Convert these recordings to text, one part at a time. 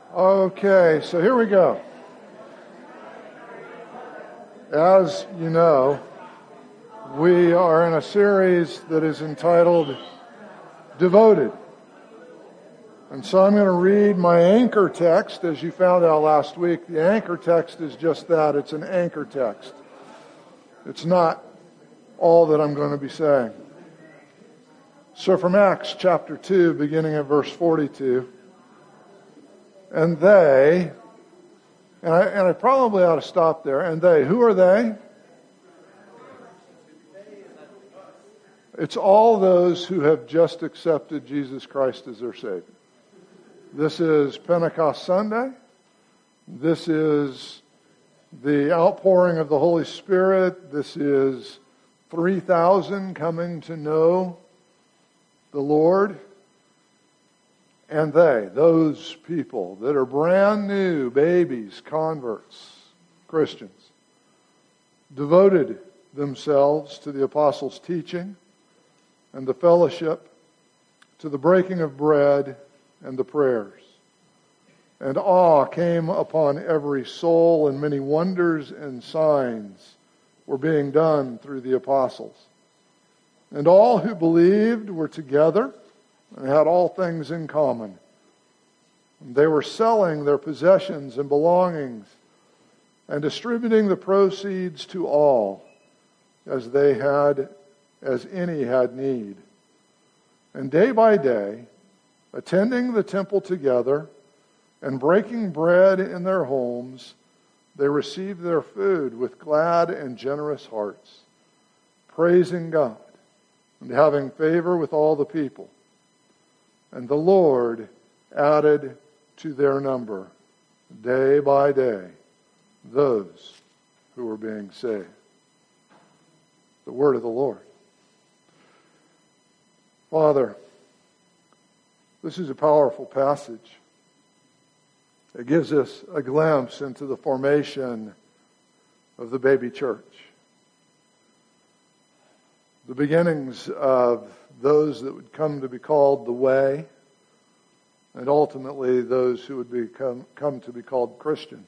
Okay, so here we go. As you know, we are in a series that is entitled Devoted. And so I'm going to read my anchor text. As you found out last week, the anchor text is just that. It's an anchor text. It's not all that I'm going to be saying. So from Acts chapter 2, beginning at verse 42, and they, and I probably ought to stop there, and they, who are they? It's all those who have just accepted Jesus Christ as their Savior. This is Pentecost Sunday. This is the outpouring of the Holy Spirit. This is 3,000 coming to know the Lord. And those people that are brand new, babies, converts, Christians, devoted themselves to the apostles' teaching and the fellowship, to the breaking of bread and the prayers. And awe came upon every soul, and many wonders and signs were being done through the apostles. And all who believed were together and had all things in common. And they were selling their possessions and belongings and distributing the proceeds to all as any had need. And day by day, attending the temple together and breaking bread in their homes, they received their food with glad and generous hearts, praising God and having favor with all the people. And the Lord added to their number, day by day, those who were being saved. The word of the Lord. Father, this is a powerful passage. It gives us a glimpse into the formation of the baby church. The beginnings of those that would come to be called the Way, and ultimately those who would come to be called Christian.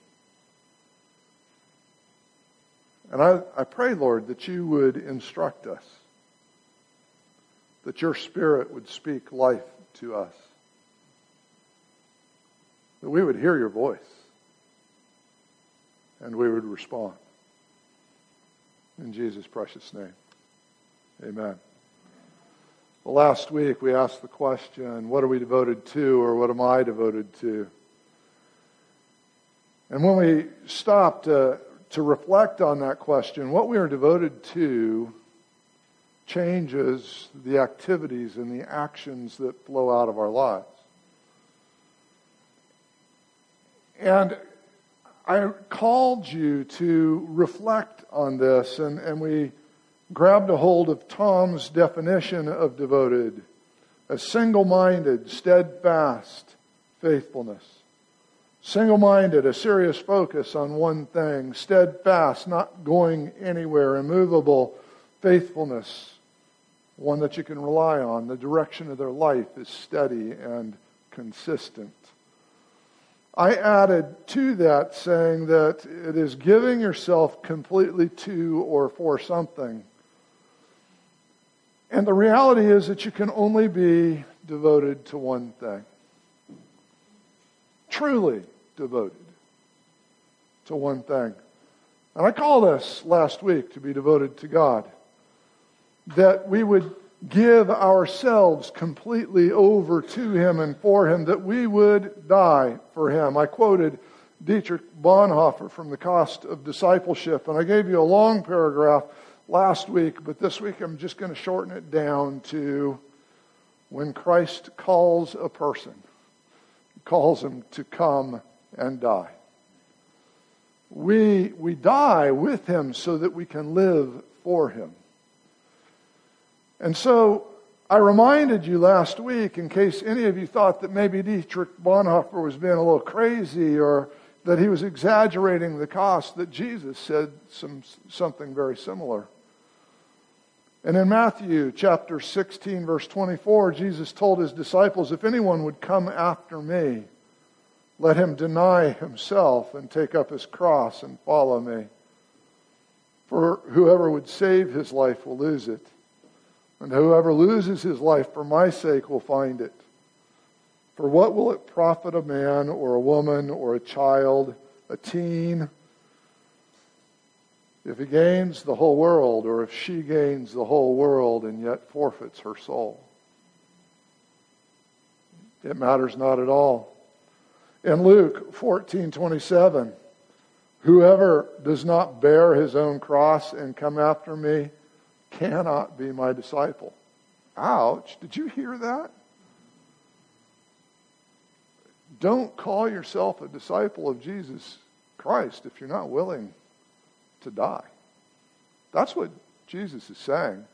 And I pray, Lord, that you would instruct us, that your Spirit would speak life to us, that we would hear your voice, and we would respond. In Jesus' precious name, amen. Well, last week we asked the question, what are we devoted to, or what am I devoted to? And when we stopped to reflect on that question, what we are devoted to changes the activities and the actions that flow out of our lives. And I called you to reflect on this, and we grabbed a hold of Tom's definition of devoted as single-minded, steadfast faithfulness. Single-minded, a serious focus on one thing. Steadfast, not going anywhere. Immovable faithfulness, one that you can rely on. The direction of their life is steady and consistent. I added to that saying that it is giving yourself completely to or for something. And the reality is that you can only be devoted to one thing. Truly devoted to one thing. And I called us last week to be devoted to God. That we would give ourselves completely over to Him and for Him, that we would die for Him. I quoted Dietrich Bonhoeffer from The Cost of Discipleship, and I gave you a long paragraph last week, but this week I'm just going to shorten it down to when Christ calls a person, He calls him to come and die. We die with Him so that we can live for Him. And so I reminded you last week, in case any of you thought that maybe Dietrich Bonhoeffer was being a little crazy or that he was exaggerating the cost, that Jesus said something very similar. And in Matthew chapter 16, verse 24, Jesus told His disciples, if anyone would come after me, Let him deny himself and take up his cross and follow me. For whoever would save his life will lose it, and whoever loses his life for my sake will find it. For what will it profit a man or a woman or a child, a teen, if he gains the whole world, or if she gains the whole world and yet forfeits her soul? It matters not at all. In Luke 14:27, whoever does not bear his own cross and come after me cannot be my disciple. Ouch, did you hear that? Don't call yourself a disciple of Jesus Christ if you're not willing to die. That's what Jesus is saying.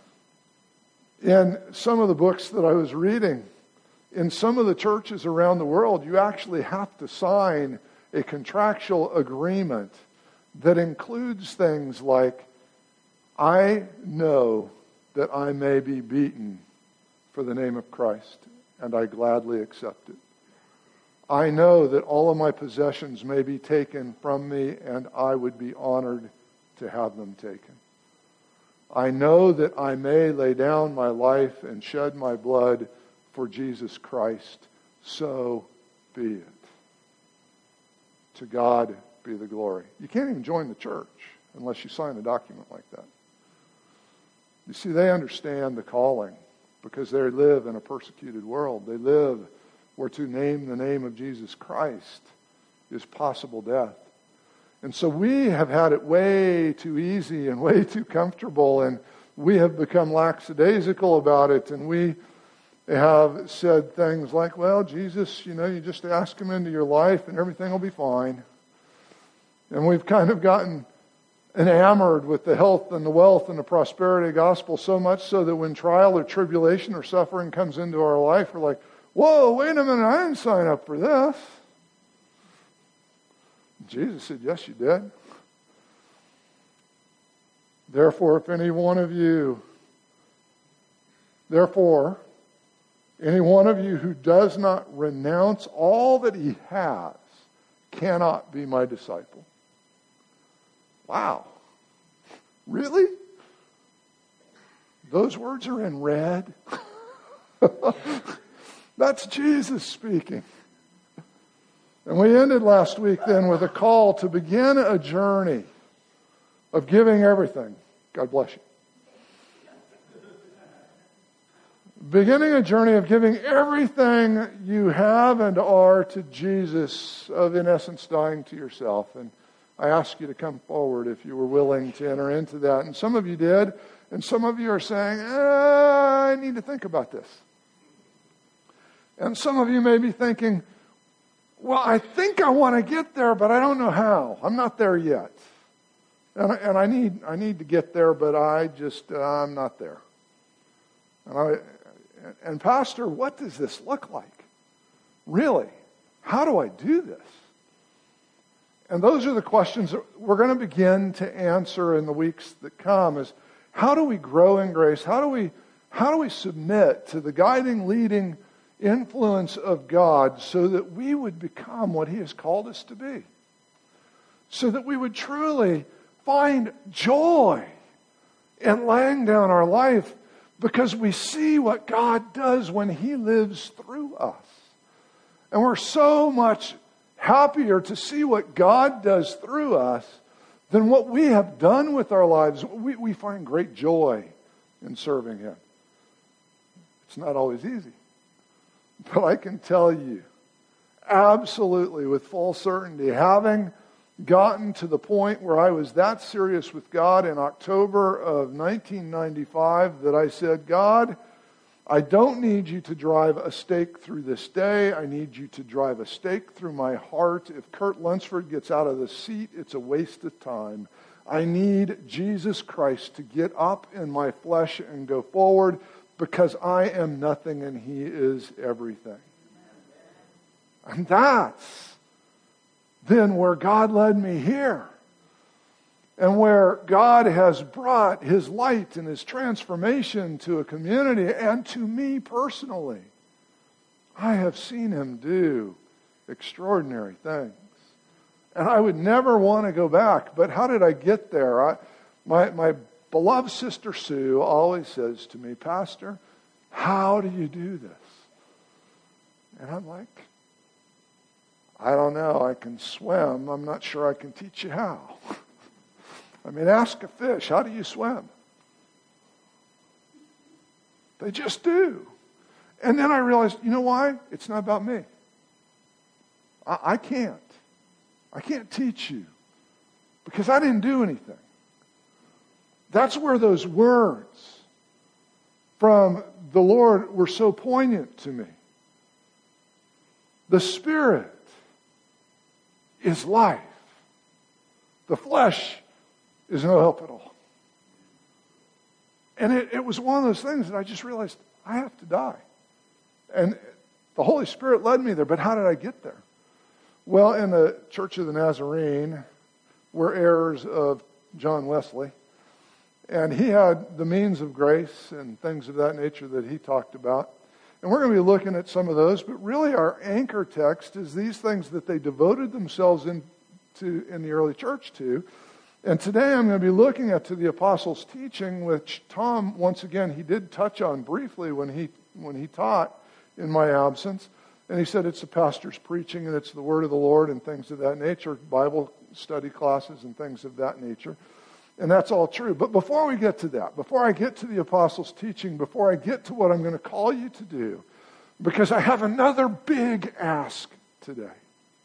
In some of the books that I was reading, in some of the churches around the world, you actually have to sign a contractual agreement that includes things like, I know that I may be beaten for the name of Christ, and I gladly accept it. I know that all of my possessions may be taken from me, and I would be honored to have them taken. I know that I may lay down my life and shed my blood for Jesus Christ. So be it. To God be the glory. You can't even join the church unless you sign a document like that. You see, they understand the calling because they live in a persecuted world. They live where to name the name of Jesus Christ is possible death. And so we have had it way too easy and way too comfortable, and we have become lackadaisical about it, and we have said things like, well, Jesus, you just ask him into your life and everything will be fine. And we've kind of gotten enamored with the health and the wealth and the prosperity gospel so much so that when trial or tribulation or suffering comes into our life, we're like, whoa, wait a minute, I didn't sign up for this. Jesus said, yes, you did. Therefore, any one of you who does not renounce all that he has cannot be my disciple. Wow. Really? Those words are in red? That's Jesus speaking. And we ended last week then with a call to begin a journey of giving everything. God bless you. Beginning a journey of giving everything you have and are to Jesus, of in essence dying to yourself. And I ask you to come forward if you were willing to enter into that. And some of you did, and some of you are saying, I need to think about this. And some of you may be thinking, well, I think I want to get there, but I don't know how. I'm not there yet. And I need to get there, but I'm not there. And Pastor, what does this look like? Really? How do I do this? And those are the questions that we're going to begin to answer in the weeks that come, is how do we grow in grace? How do we submit to the guiding, leading influence of God so that we would become what he has called us to be? So that we would truly find joy in laying down our life because we see what God does when he lives through us. And we're so much happier to see what God does through us than what we have done with our lives. We find great joy in serving him. It's not always easy. But I can tell you, absolutely, with full certainty, having gotten to the point where I was that serious with God in October of 1995 that I said, God, I don't need you to drive a stake through this day. I need you to drive a stake through my heart. If Kurt Lunsford gets out of the seat, it's a waste of time. I need Jesus Christ to get up in my flesh and go forward because I am nothing and he is everything. And that's then where God led me here. And where God has brought his light and his transformation to a community and to me personally. I have seen him do extraordinary things. And I would never want to go back. But how did I get there? My beloved sister Sue always says to me, Pastor, how do you do this? And I'm like, I don't know. I can swim. I'm not sure I can teach you how. I mean, ask a fish, how do you swim? They just do. And then I realized, you know why? It's not about me. I can't. I can't teach you because I didn't do anything. That's where those words from the Lord were so poignant to me. The Spirit is life. The flesh is no help at all. And it was one of those things that I just realized I have to die. And the Holy Spirit led me there, but how did I get there? Well, in the Church of the Nazarene, we're heirs of John Wesley. And he had the means of grace and things of that nature that he talked about. And we're going to be looking at some of those. But really our anchor text is these things that they devoted themselves in the early church to. And today I'm going to be looking at the apostles' teaching, which Tom, once again, he did touch on briefly when he taught in my absence. And he said it's the pastor's preaching and it's the word of the Lord and things of that nature, Bible study classes and things of that nature. And that's all true. But before we get to that, before I get to the apostles' teaching, before I get to what I'm going to call you to do, because I have another big ask today.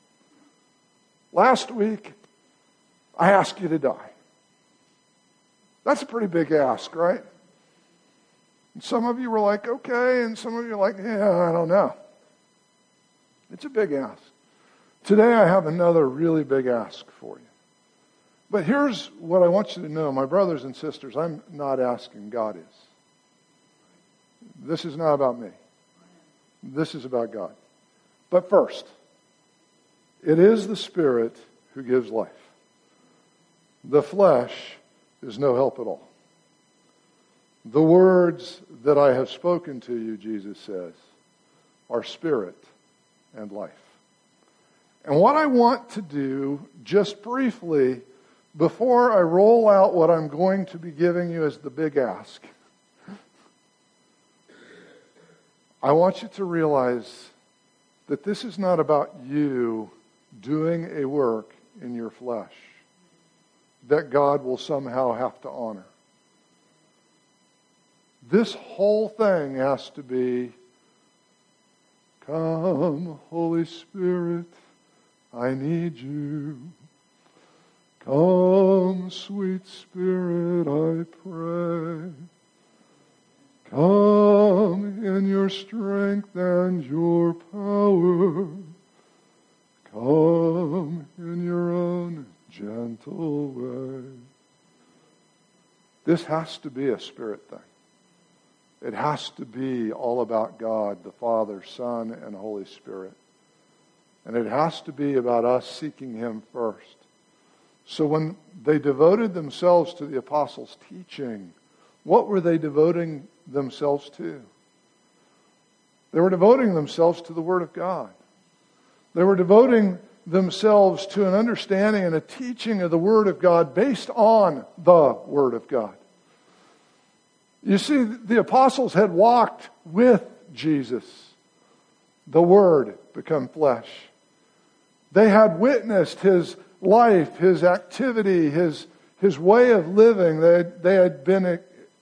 Last week, I asked you to die. That's a pretty big ask, right? And some of you were like, okay, and some of you are like, yeah, I don't know. It's a big ask. Today I have another really big ask for you. But here's what I want you to know, my brothers and sisters, I'm not asking, God is. This is not about me. This is about God. But first, it is the Spirit who gives life. The flesh is no help at all. The words that I have spoken to you, Jesus says, are spirit and life. And what I want to do, just briefly, before I roll out what I'm going to be giving you as the big ask, I want you to realize that this is not about you doing a work in your flesh that God will somehow have to honor. This whole thing has to be, come, Holy Spirit, I need you. Come, sweet Spirit, I pray. Come in your strength and your power. Come in your own gentle way. This has to be a spirit thing. It has to be all about God, the Father, Son, and Holy Spirit. And it has to be about us seeking Him first. So when they devoted themselves to the apostles' teaching, what were they devoting themselves to? They were devoting themselves to the Word of God. They were devoting themselves to an understanding and a teaching of the Word of God based on the Word of God. You see, the apostles had walked with Jesus, the Word become flesh. They had witnessed His life, His activity, His way of living. They had been,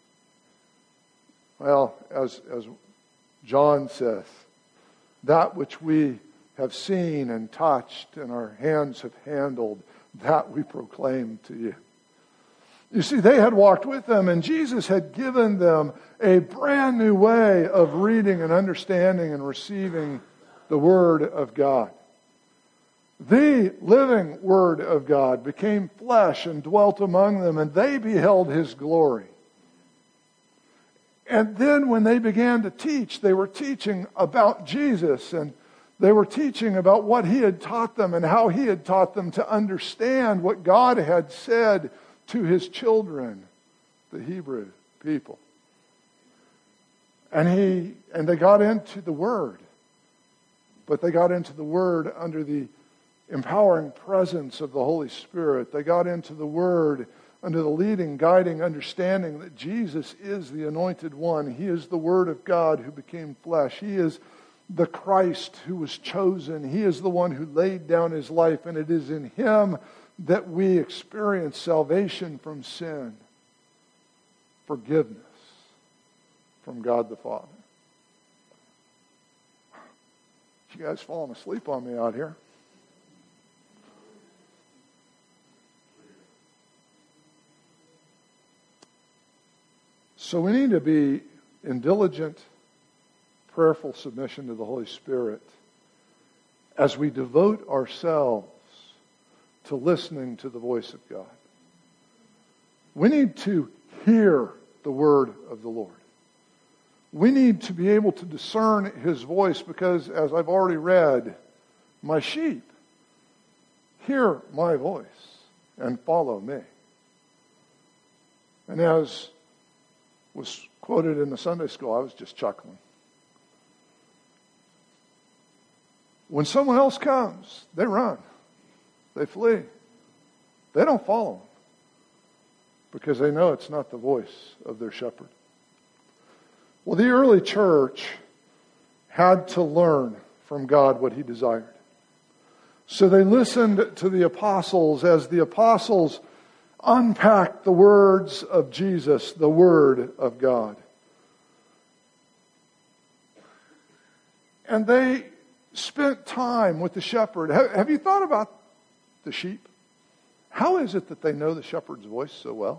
well, as John says, that which we have seen and touched and our hands have handled, that we proclaim to you. You see, they had walked with them, and Jesus had given them a brand new way of reading and understanding and receiving the Word of God. The living Word of God became flesh and dwelt among them, and they beheld His glory. And then when they began to teach, they were teaching about Jesus, and they were teaching about what He had taught them and how He had taught them to understand what God had said to His children, the Hebrew people. And they got into the Word. but they got into the Word under the empowering presence of the Holy Spirit. They got into the Word under the leading, guiding understanding that Jesus is the Anointed One. He is the Word of God who became flesh. He is the Christ who was chosen. He is the one who laid down his life, and it is in him that we experience salvation from sin, forgiveness from God the Father. You guys falling asleep on me out here. So we need to be in diligent, prayerful submission to the Holy Spirit as we devote ourselves to listening to the voice of God. We need to hear the word of the Lord. We need to be able to discern his voice because, as I've already read, my sheep hear my voice and follow me. And as was quoted in the Sunday school, I was just chuckling. When someone else comes, they run. They flee. They don't follow them because they know it's not the voice of their shepherd. Well, the early church had to learn from God what he desired. So they listened to the apostles as the apostles unpacked the words of Jesus, the Word of God. And they spent time with the shepherd. Have you thought about the sheep? How is it that they know the shepherd's voice so well?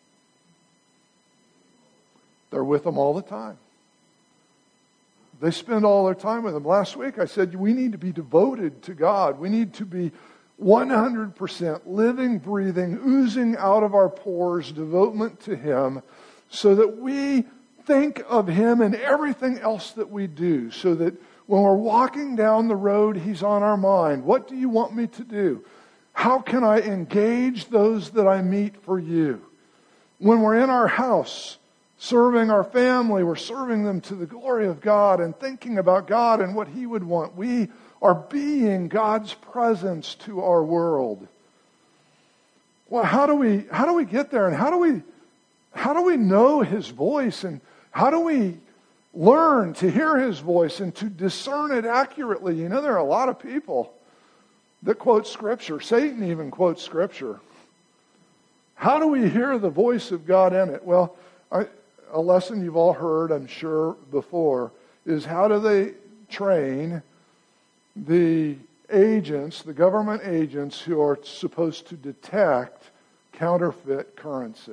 They're with him all the time. They spend all their time with him. Last week I said we need to be devoted to God. We need to be 100% living, breathing, oozing out of our pores, devotement to him, so that we think of him in everything else that we do, so that when we're walking down the road, he's on our mind. What do you want me to do? How can I engage those that I meet for you? When we're in our house, serving our family, we're serving them to the glory of God and thinking about God and what he would want. We are being God's presence to our world. Well, how do we get there, and how do we know his voice, and how do we learn to hear his voice and to discern it accurately? You know, there are a lot of people that quote Scripture. Satan even quotes Scripture. How do we hear the voice of God in it? Well, a lesson you've all heard, I'm sure, before, is how do they train the agents, the government agents who are supposed to detect counterfeit currency?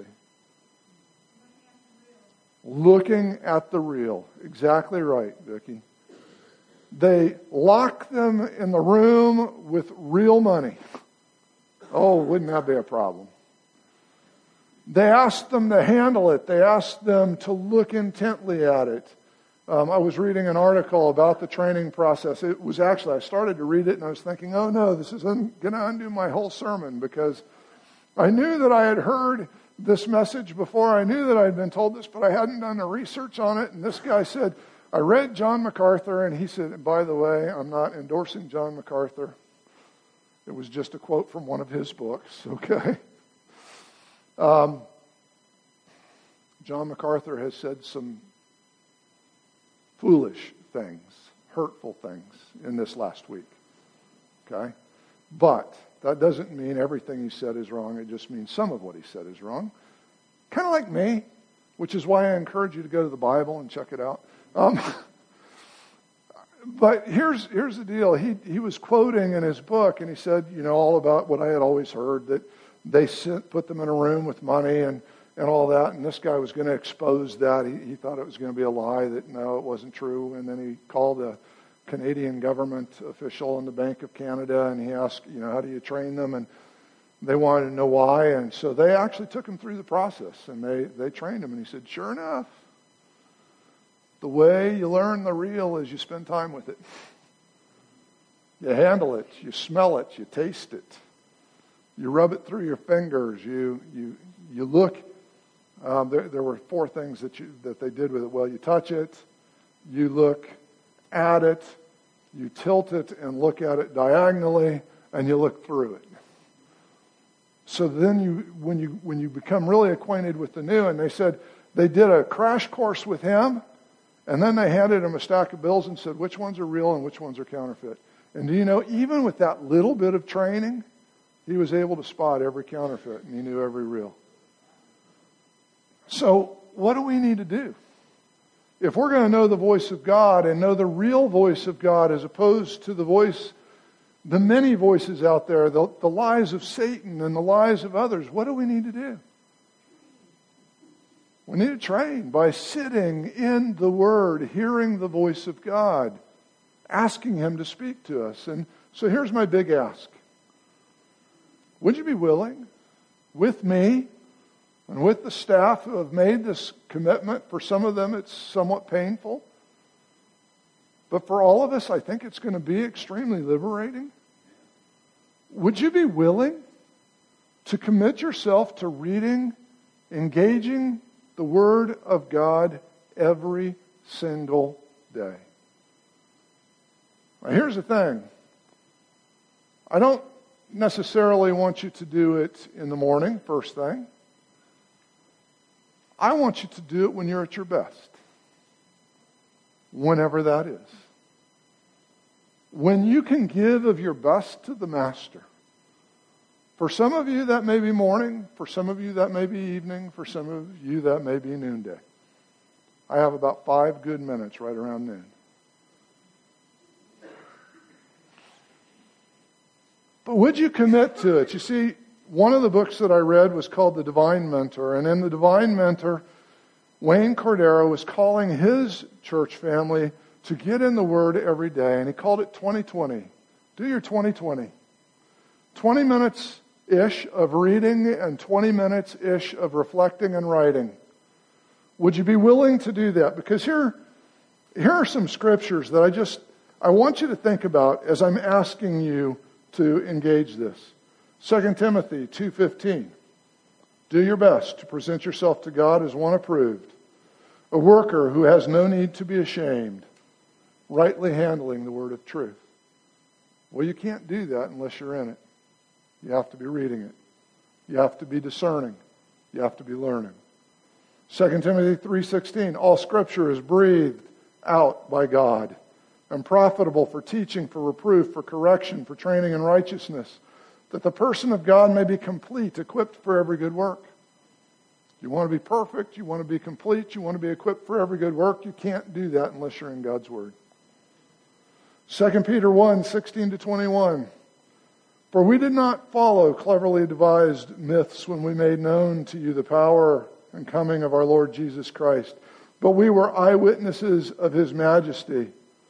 Looking at the real. Exactly right, Vicki. They lock them in the room with real money. Oh, wouldn't that be a problem? They ask them to handle it. They ask them to look intently at it. I was reading an article about the training process. It was actually, I started to read it and I was thinking, oh no, this is going to undo my whole sermon, because I knew that I had heard this message before. I knew that I had been told this, but I hadn't done the research on it. And this guy said, I read John MacArthur, and he said, by the way, I'm not endorsing John MacArthur. It was just a quote from one of his books, okay? John MacArthur has said some foolish things, hurtful things in this last week, okay? But that doesn't mean everything he said is wrong. It just means some of what he said is wrong. Kind of like me, which is why I encourage you to go to the Bible and check it out. But here's the deal. He was quoting in his book, and he said, all about what I had always heard, that they put them in a room with money and all that, and this guy was going to expose that. He thought it was going to be a lie, that no, it wasn't true. And then he called a Canadian government official in the Bank of Canada, and he asked, how do you train them? And they wanted to know why, and so they actually took him through the process, and they trained him. And he said, sure enough, the way you learn the real is you spend time with it. You handle it, you smell it, you taste it, you rub it through your fingers, you look. There were 4 things that they did with it. Well, you touch it, you look at it, you tilt it and look at it diagonally, and you look through it. So then when you become really acquainted with the new, and they said they did a crash course with him, and then they handed him a stack of bills and said, which ones are real and which ones are counterfeit? And do you know, even with that little bit of training, he was able to spot every counterfeit, and he knew every real. So what do we need to do? If we're going to know the voice of God and know the real voice of God as opposed to the many voices out there, the lies of Satan and the lies of others, what do we need to do? We need to train by sitting in the Word, hearing the voice of God, asking Him to speak to us. And so here's my big ask. Would you be willing, with me and with the staff who have made this commitment? For some of them it's somewhat painful. But for all of us, I think it's going to be extremely liberating. Would you be willing to commit yourself to reading, engaging the Word of God every single day? Now, here's the thing. I don't necessarily want you to do it in the morning, first thing. I want you to do it when you're at your best. Whenever that is. When you can give of your best to the Master. For some of you, that may be morning. For some of you, that may be evening. For some of you, that may be noonday. I have about 5 good minutes right around noon. But would you commit to it? You see, one of the books that I read was called The Divine Mentor. And in The Divine Mentor, Wayne Cordero was calling his church family to get in the Word every day. And he called it 2020. Do your 2020. 20 minutes-ish of reading and 20 minutes-ish of reflecting and writing. Would you be willing to do that? Because here are some scriptures that I want you to think about as I'm asking you to engage this. 2 Timothy 2:15. Do your best to present yourself to God as one approved, a worker who has no need to be ashamed, rightly handling the word of truth. Well, you can't do that unless you're in it. You have to be reading it. You have to be discerning. You have to be learning. 2 Timothy 3:16. All Scripture is breathed out by God and profitable for teaching, for reproof, for correction, for training in righteousness, that the person of God may be complete, equipped for every good work. You want to be perfect, you want to be complete, you want to be equipped for every good work. You can't do that unless you're in God's Word. 2 Peter 1:16-21. For we did not follow cleverly devised myths when we made known to you the power and coming of our Lord Jesus Christ, but we were eyewitnesses of His majesty.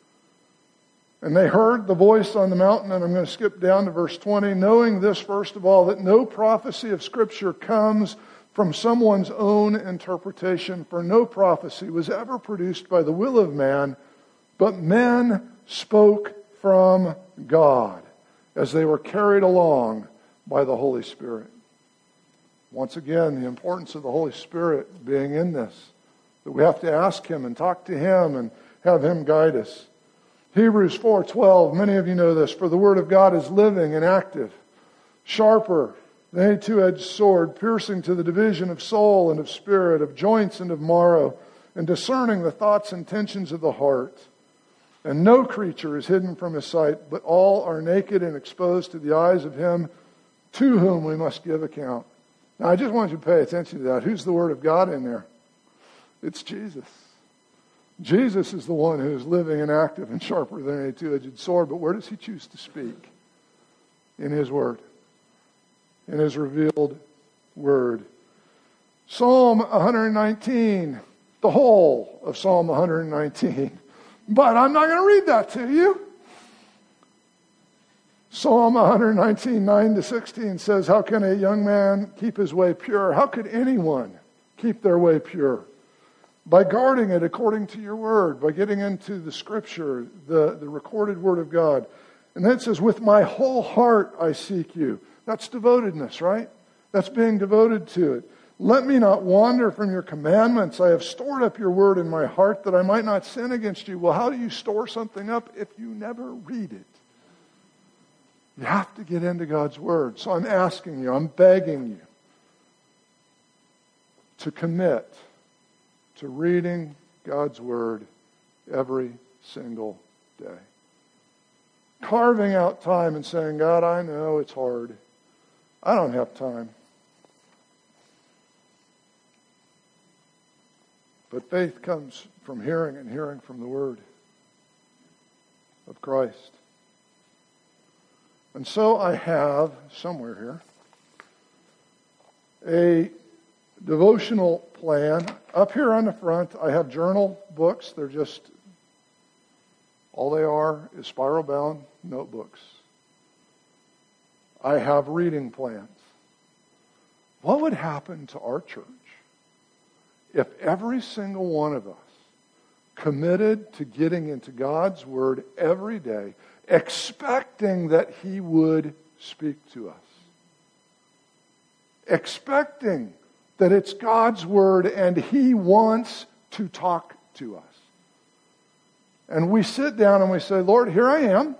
And they heard the voice on the mountain, and I'm going to skip down to verse 20, knowing this, first of all, that no prophecy of Scripture comes from someone's own interpretation, for no prophecy was ever produced by the will of man, but men spoke from God as they were carried along by the Holy Spirit. Once again, the importance of the Holy Spirit being in this, that we have to ask Him and talk to Him and have Him guide us. Hebrews 4:12, many of you know this, for the Word of God is living and active, sharper than any two-edged sword, piercing to the division of soul and of spirit, of joints and of marrow, and discerning the thoughts and intentions of the heart. And no creature is hidden from His sight, but all are naked and exposed to the eyes of Him to whom we must give account. Now, I just want you to pay attention to that. Who's the Word of God in there? It's Jesus. Jesus is the one who is living and active and sharper than any two-edged sword. But where does He choose to speak? In His Word. In His revealed Word. Psalm 119. The whole of Psalm 119. But I'm not going to read that to you. Psalm 119, 9-16 says, how can a young man keep his way pure? How could anyone keep their way pure? By guarding it according to your word, by getting into the Scripture, the recorded Word of God. And then it says, with my whole heart I seek you. That's devotedness, right? That's being devoted to it. Let me not wander from your commandments. I have stored up your word in my heart that I might not sin against you. Well, how do you store something up if you never read it? You have to get into God's word. So I'm asking you, I'm begging you to commit to reading God's word every single day. Carving out time and saying, God, I know it's hard. I don't have time. But faith comes from hearing, and hearing from the word of Christ. And so I have, somewhere here, a devotional plan. Up here on the front, I have journal books. They're just, all they are is spiral-bound notebooks. I have reading plans. What would happen to our church if every single one of us committed to getting into God's word every day, expecting that He would speak to us? Expecting that it's God's word and He wants to talk to us. And we sit down and we say, Lord, here I am.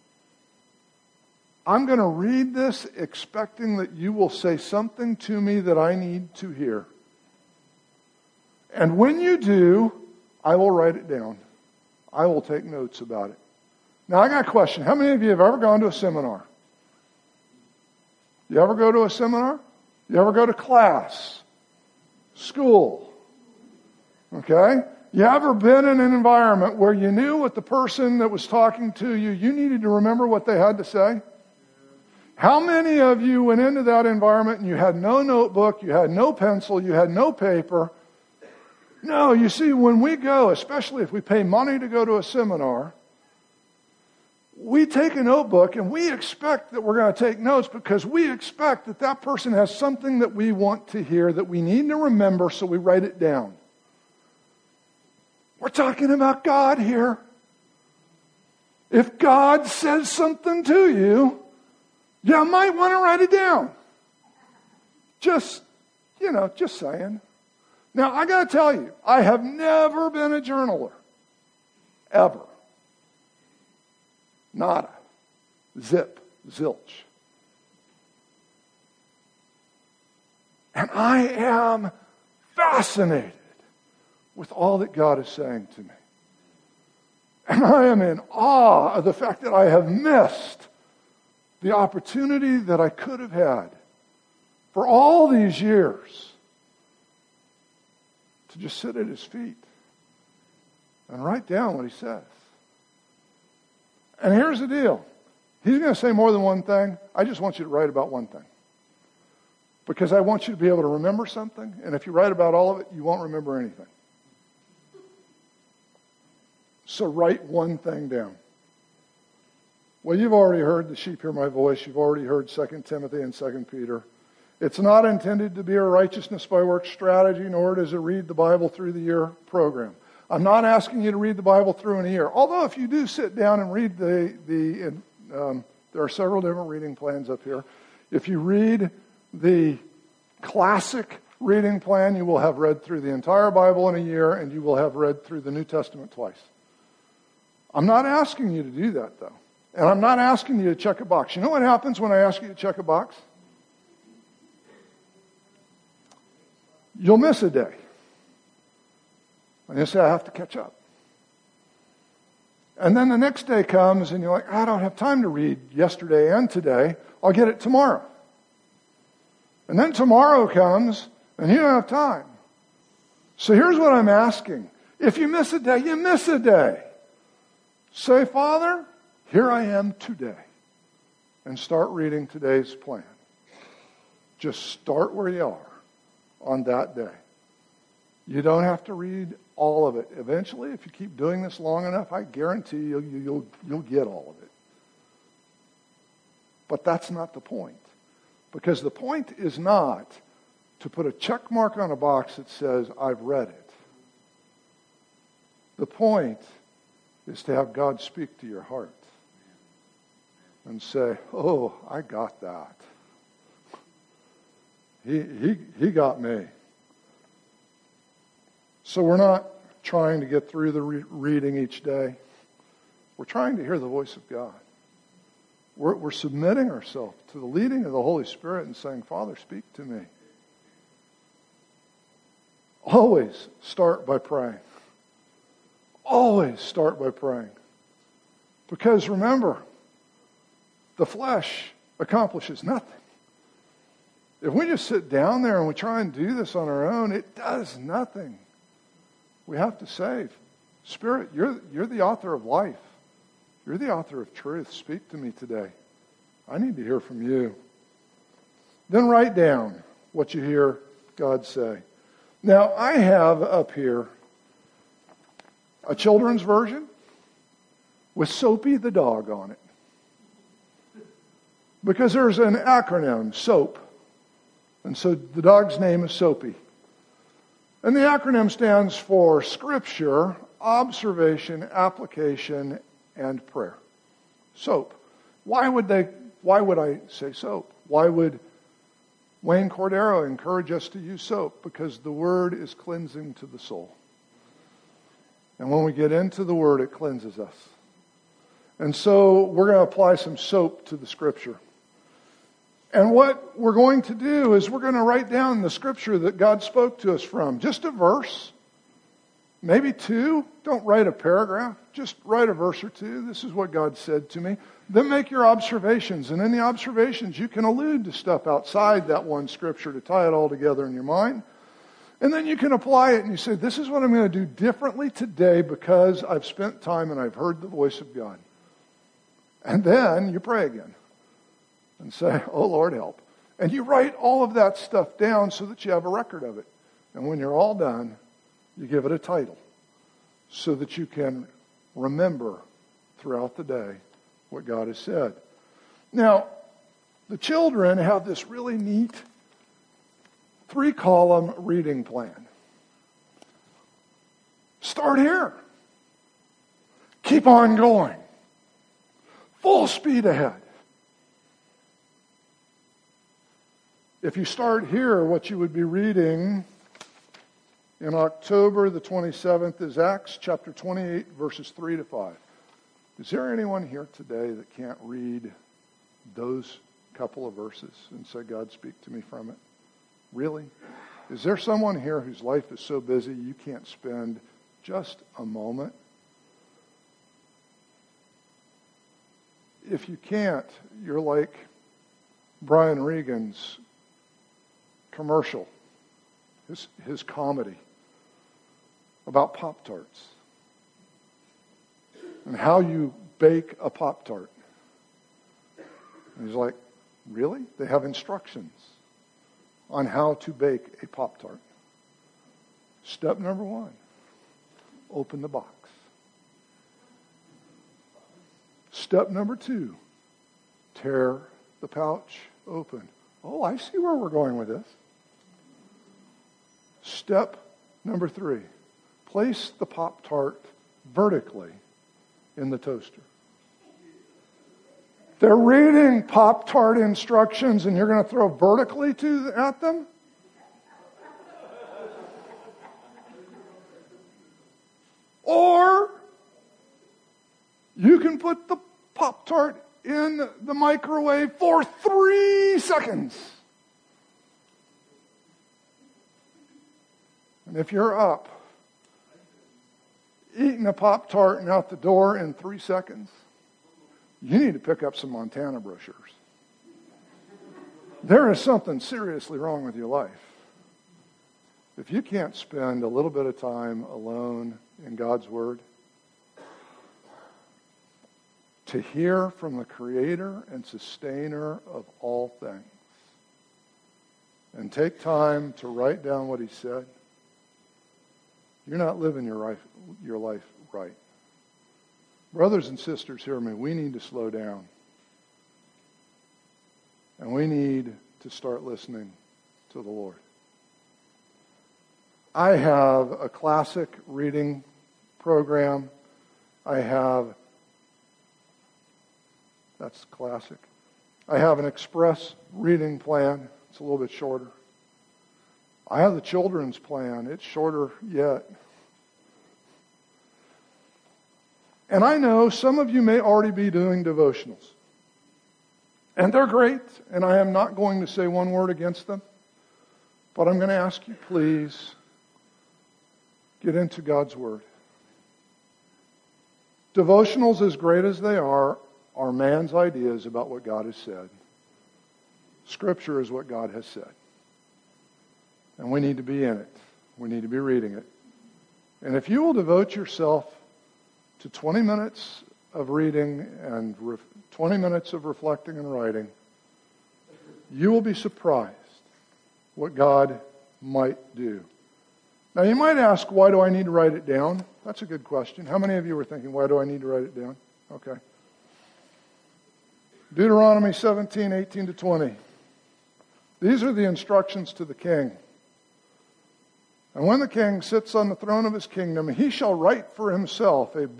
I'm going to read this expecting that you will say something to me that I need to hear. And when you do, I will write it down. I will take notes about it. Now, I got a question. How many of you have ever gone to a seminar? You ever go to a seminar? You ever go to class? School? Okay? You ever been in an environment where you knew what the person that was talking to you, you needed to remember what they had to say? How many of you went into that environment and you had no notebook, you had no pencil, you had no paper? No, you see, when we go, especially if we pay money to go to a seminar, we take a notebook and we expect that we're going to take notes because we expect that that person has something that we want to hear, that we need to remember, so we write it down. We're talking about God here. If God says something to you, you might want to write it down. Just saying. Now, I got to tell you, I have never been a journaler. Ever. Nada. Zip. Zilch. And I am fascinated with all that God is saying to me. And I am in awe of the fact that I have missed the opportunity that I could have had for all these years to just sit at His feet and write down what He says. And here's the deal. He's going to say more than one thing. I just want you to write about one thing. Because I want you to be able to remember something. And if you write about all of it, you won't remember anything. So write one thing down. Well, you've already heard the sheep hear my voice. You've already heard 2 Timothy and 2 Peter. It's not intended to be a righteousness by works strategy, nor does it read the Bible through the year program. I'm not asking you to read the Bible through in a year. Although if you do sit down and read there are several different reading plans up here. If you read the classic reading plan, you will have read through the entire Bible in a year, and you will have read through the New Testament twice. I'm not asking you to do that, though. And I'm not asking you to check a box. You know what happens when I ask you to check a box? You'll miss a day. And you'll say, I have to catch up. And then the next day comes and you're like, I don't have time to read yesterday and today. I'll get it tomorrow. And then tomorrow comes and you don't have time. So here's what I'm asking. If you miss a day, you miss a day. Say, Father, here I am today. And start reading today's plan. Just start where you are on that day. You don't have to read all of it. Eventually, if you keep doing this long enough, I guarantee you'll get all of it. But that's not the point. Because the point is not to put a check mark on a box that says, I've read it. The point is to have God speak to your heart and say, oh, I got that. He got me. So we're not trying to get through the reading each day. We're trying to hear the voice of God. We're submitting ourselves to the leading of the Holy Spirit and saying, Father, speak to me. Always start by praying. Always start by praying. Because remember, the flesh accomplishes nothing. If we just sit down there and we try and do this on our own, it does nothing. We have to say, Spirit, you're the author of life. You're the author of truth. Speak to me today. I need to hear from you. Then write down what you hear God say. Now, I have up here a children's version with Soapy the dog on it. Because there's an acronym, SOAP. And so the dog's name is Soapy. And the acronym stands for Scripture, Observation, Application, and Prayer. SOAP. Why would I say SOAP? Why would Wayne Cordero encourage us to use soap? Because the Word is cleansing to the soul. And when we get into the Word, it cleanses us. And so we're going to apply some soap to the Scripture. And what we're going to do is we're going to write down the Scripture that God spoke to us from. Just a verse, maybe two. Don't write a paragraph. Just write a verse or two. This is what God said to me. Then make your observations. And in the observations, you can allude to stuff outside that one Scripture to tie it all together in your mind. And then you can apply it and you say, this is what I'm going to do differently today because I've spent time and I've heard the voice of God. And then you pray again. And say, oh, Lord, help. And you write all of that stuff down so that you have a record of it. And when you're all done, you give it a title so that you can remember throughout the day what God has said. Now, the children have this really neat 3-column reading plan. Start here. Keep on going. Full speed ahead. If you start here, what you would be reading in October the 27th is Acts chapter 28, verses 3 to 5. Is there anyone here today that can't read those couple of verses and say, God, speak to me from it? Really? Is there someone here whose life is so busy you can't spend just a moment? If you can't, you're like Brian Regan's commercial, his comedy about Pop-Tarts and how you bake a Pop-Tart. And he's like, really? They have instructions on how to bake a Pop-Tart. Step number 1, open the box. Step number 2, tear the pouch open. Oh, I see where we're going with this. Step number 3, place the Pop-Tart vertically in the toaster. They're reading Pop-Tart instructions and you're going to throw vertically at them? Or you can put the Pop-Tart in the microwave for 3 seconds. And if you're up, eating a Pop-Tart and out the door in 3 seconds, you need to pick up some Montana brochures. There is something seriously wrong with your life. If you can't spend a little bit of time alone in God's Word, to hear from the Creator and Sustainer of all things, and take time to write down what He said, you're not living your life right. Brothers and sisters, hear me. We need to slow down. And we need to start listening to the Lord. I have a classic reading program. That's classic. I have an express reading plan. It's a little bit shorter. I have the children's plan. It's shorter yet. And I know some of you may already be doing devotionals. And they're great, and I am not going to say one word against them. But I'm going to ask you, please, get into God's Word. Devotionals, as great as they are man's ideas about what God has said. Scripture is what God has said. And we need to be in it. We need to be reading it. And if you will devote yourself to 20 minutes of reading and 20 minutes of reflecting and writing, you will be surprised what God might do. Now you might ask, why do I need to write it down? That's a good question. How many of you were thinking, why do I need to write it down? Okay. Deuteronomy 17, 18 to 20. These are the instructions to the king. And when the king sits on the throne of his kingdom, he shall write for himself a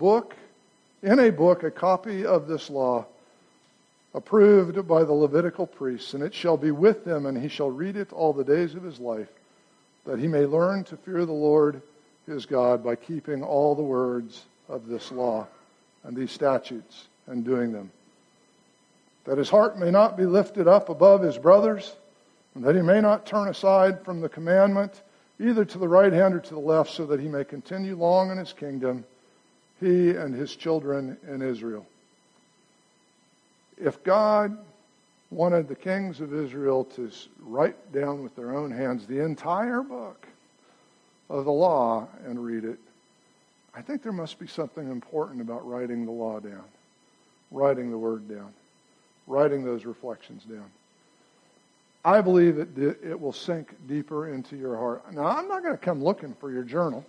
copy of this law, approved by the Levitical priests, and it shall be with him, and he shall read it all the days of his life, that he may learn to fear the Lord his God by keeping all the words of this law and these statutes and doing them, that his heart may not be lifted up above his brothers, and that he may not turn aside from the commandment, either to the right hand or to the left, so that he may continue long in his kingdom, he and his children in Israel. If God wanted the kings of Israel to write down with their own hands the entire book of the law and read it, I think there must be something important about writing the law down, writing the word down, writing those reflections down. I believe it will sink deeper into your heart. Now, I'm not going to come looking for your journal.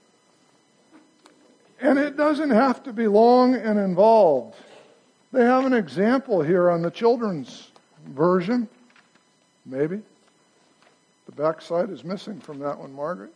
And it doesn't have to be long and involved. They have an example here on the children's version. Maybe. The backside is missing from that one, Margaret.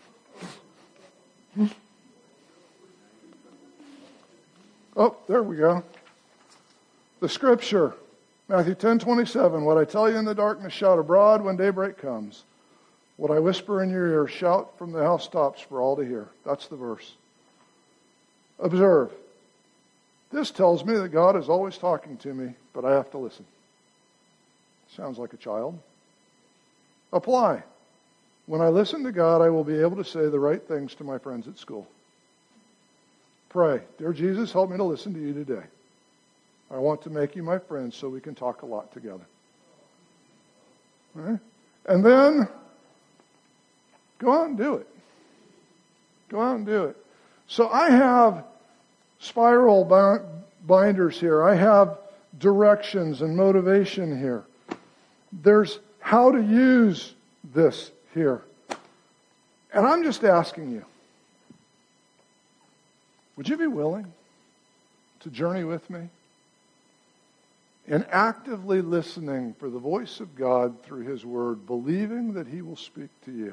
Oh, there we go. The scripture. Matthew 10:27, what I tell you in the darkness, shout abroad when daybreak comes. What I whisper in your ear, shout from the housetops for all to hear. That's the verse. Observe. This tells me that God is always talking to me, but I have to listen. Sounds like a child. Apply. When I listen to God, I will be able to say the right things to my friends at school. Pray. Dear Jesus, help me to listen to you today. I want to make you my friend so we can talk a lot together. Right? And then, go out and do it. Go out and do it. So I have spiral binders here. I have directions and motivation here. There's how to use this here. And I'm just asking you, would you be willing to journey with me in actively listening for the voice of God through His Word, believing that He will speak to you?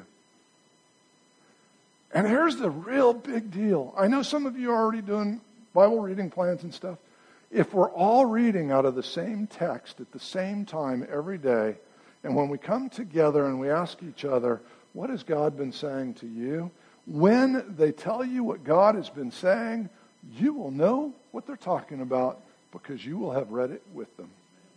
And here's the real big deal. I know some of you are already doing Bible reading plans and stuff. If we're all reading out of the same text at the same time every day, and when we come together and we ask each other, what has God been saying to you? When they tell you what God has been saying, you will know what they're talking about because you will have read it with them.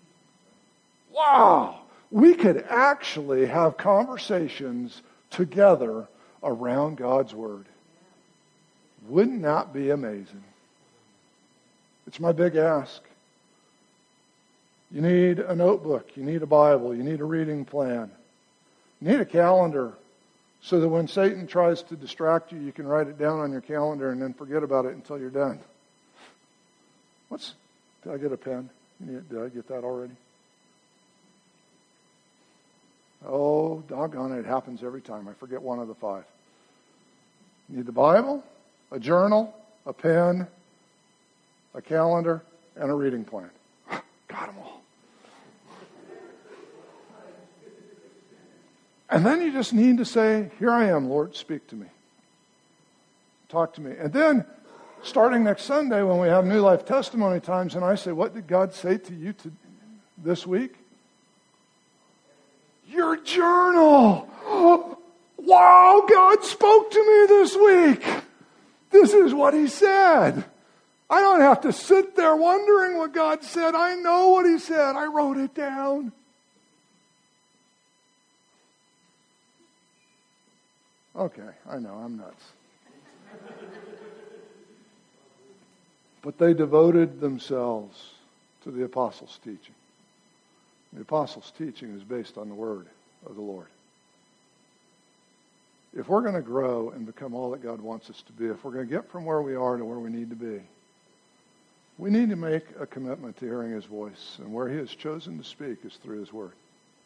Wow! We could actually have conversations together around God's Word. Wouldn't that be amazing? It's my big ask. You need a notebook. You need a Bible. You need a reading plan. You need a calendar so that when Satan tries to distract you, you can write it down on your calendar and then forget about it until you're done. Did I get a pen? Did I get that already? Oh, doggone it. It happens every time. I forget one of the 5. You need the Bible, a journal, a pen, a calendar, and a reading plan. Got them all. And then you just need to say, here I am, Lord, speak to me. Talk to me. And then, starting next Sunday when we have New Life Testimony Times, and I say, what did God say to you this week? Your journal! wow, God spoke to me this week. This is what He said. I don't have to sit there wondering what God said. I know what He said. I wrote it down. Okay, I know, I'm nuts. But they devoted themselves to the apostles' teaching. The apostles' teaching is based on the word of the Lord. If we're going to grow and become all that God wants us to be, if we're going to get from where we are to where we need to be, we need to make a commitment to hearing His voice. And where He has chosen to speak is through His word.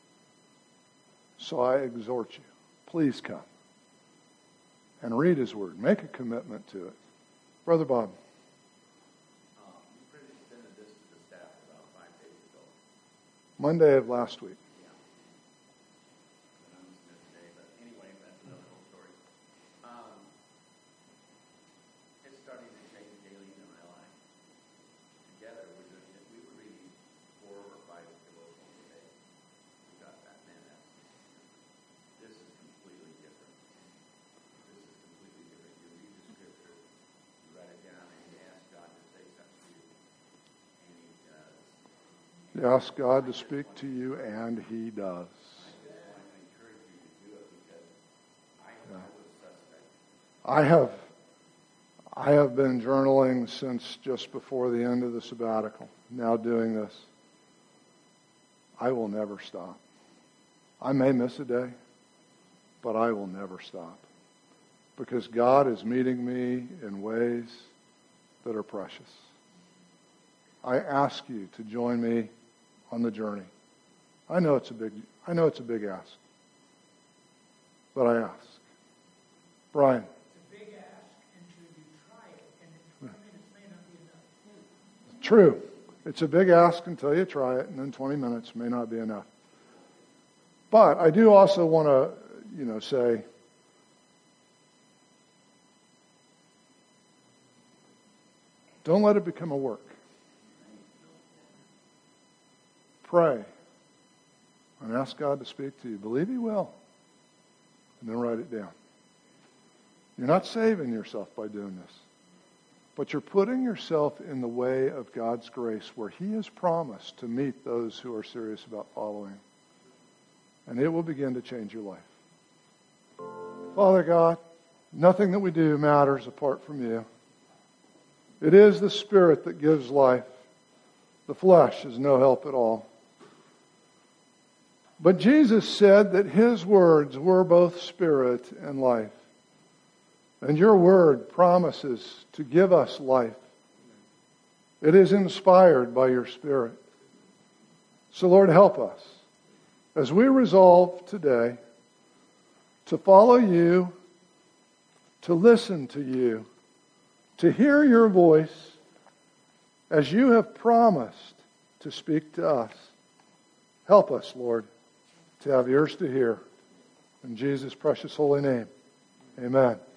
So I exhort you, please come and read His word. Make a commitment to it. Brother Bob. You presented this to the staff about 5 days ago. Monday of last week. Yeah. And I'm missing it today, but anyway, that's another whole story. It's starting to change daily in my life. Together, we were reading 4 or 5 devotionals a day. We got that, man. This is completely different. You read the scripture, you write it down, and you ask God to say something to you. And He does. You ask God to speak to you, and He does. I just want to encourage you to do it because I was suspect. I have been journaling since just before the end of the sabbatical. Now doing this. I will never stop. I may miss a day, but I will never stop. Because God is meeting me in ways that are precious. I ask you to join me on the journey. I know it's a big ask. But I ask. Brian. It's a big ask until you try it, and in 20 minutes may not be enough. True. It's a big ask until you try it, and then 20 minutes may not be enough. But I do also want to, say, don't let it become a work. Pray and ask God to speak to you. Believe He will. And then write it down. You're not saving yourself by doing this. But you're putting yourself in the way of God's grace where He has promised to meet those who are serious about following. And it will begin to change your life. Father God, nothing that we do matters apart from You. It is the Spirit that gives life. The flesh is no help at all. But Jesus said that His words were both spirit and life. And Your word promises to give us life. It is inspired by Your Spirit. So Lord, help us as we resolve today to follow You, to listen to You, to hear Your voice as You have promised to speak to us. Help us, Lord, to have ears to hear. In Jesus' precious holy name, amen.